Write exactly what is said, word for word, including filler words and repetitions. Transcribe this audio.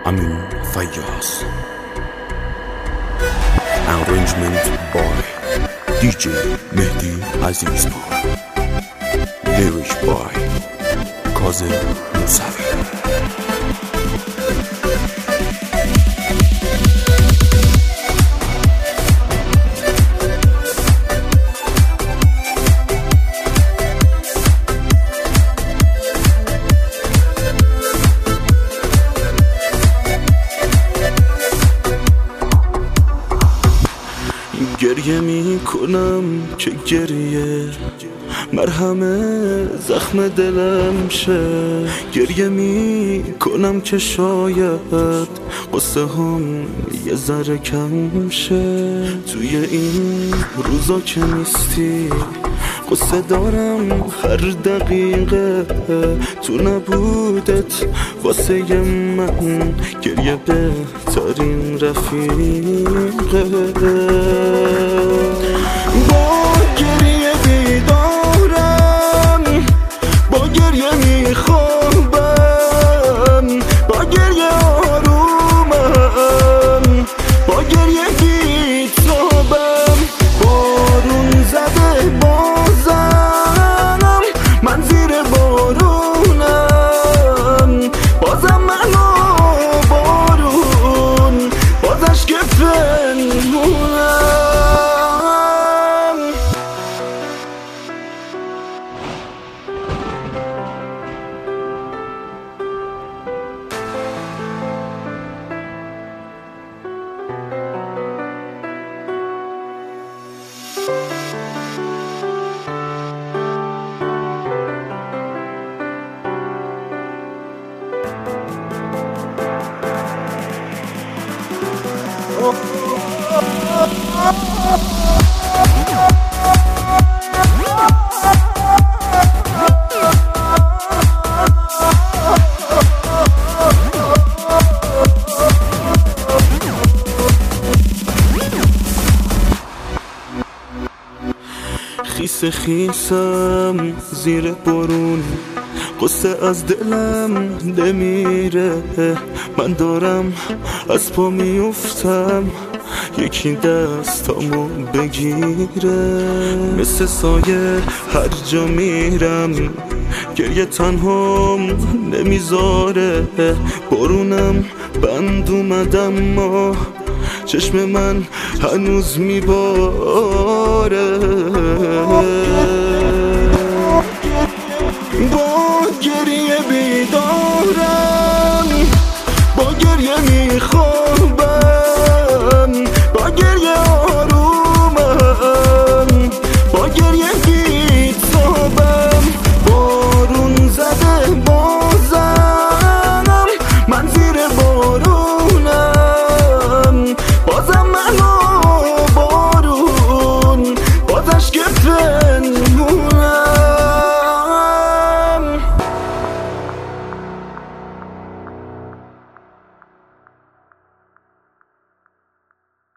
Amin Fayyaz. Arrangement by D J Mehdi Azizpur. Lyrics by Kazem Musavi. گریه می کنم که گریه مرهم زخم دلم شه. گریه می کنم که شاید قصه هم یه ذره کم شه. توی این روزا که نیستی قصه دارم هر دقیقه. تو نبودت واسه من گریه بهترین رفیقه. با گریه بیدارم، با گریه میخوابم، با گریه آرومم، با گریه بیتابم. بارون زده بازم من زیر بارونم، بازم من و بارون بازش که پنهونم. خیس خیسم زیر بارون، قصه از دلم نمیره. من دارم از پا میفتم یکی دستامو بگیره. مثل سایه هر جا میرم گریه تنهام نمیذاره. بارونم بند اومدم ما چشم من هنوز میباره. با گریه بیدارم،